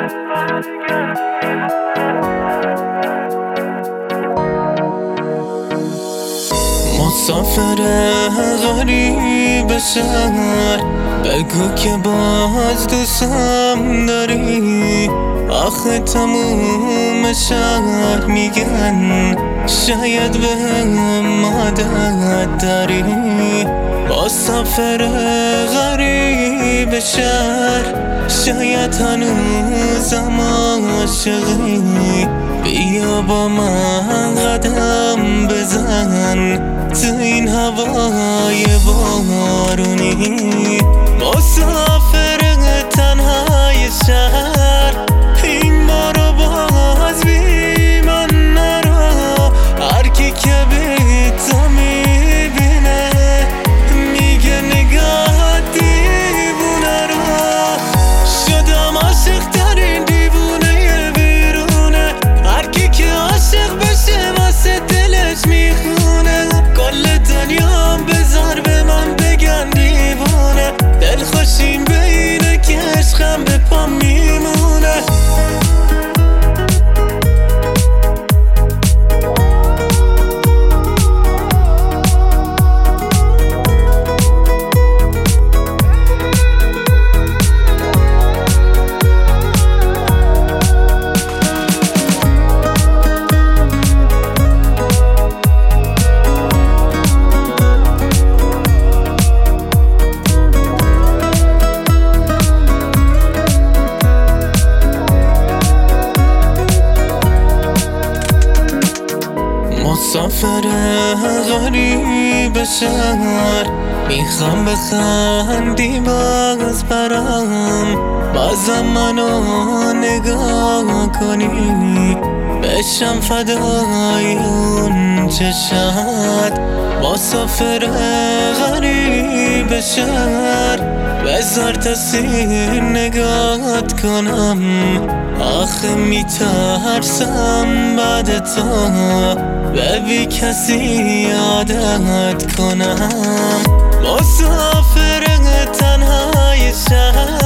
مسافر غریب شهر، بگو که باز دوستم داری. آخه تموم شهر میگن شاید بهم عادت داری. مسافر غریب شهر، شاید هنوزم عاشقی. بیا با من قدم بزن تو این هوای بارونی. مسافر تنهای شهر، این بارو باز بی من نرو. هر کی که به تو میبینه میگه نگاه دیوونه رو. شدم عاشق ترین دیوونه بیرونه، هر کی که عاشق بشه واسه دلش میخونه. کل دنیا بذار به من بگن دیوونه، دلخوشیم به اینه که عشقم به پا میمونه. مسافر غریب شهر، میخوام بخندی باز برام. بازم منو نگاه کنی، بشم فدای اون چشات. مسافر غریب شهر، بذار تا سیر نگاهت کنم. آخه میترسم بعد تو به بی کسی عادت کنم. مسافر تنهای شهر،